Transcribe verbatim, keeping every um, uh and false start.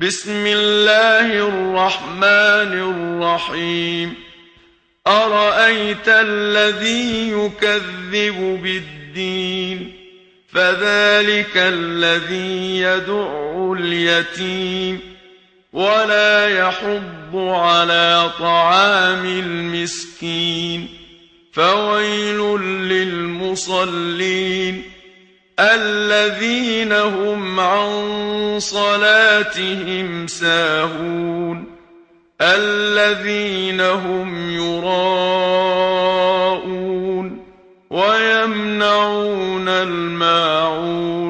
بسم الله الرحمن الرحيم أرأيت الذي يكذب بالدين فذلك الذي يدع اليتيم ولا يحض على طعام المسكين فويل للمصلين الذين هم عن صلاتهم ساهون الذين هم يراءون ويمنعون الماعون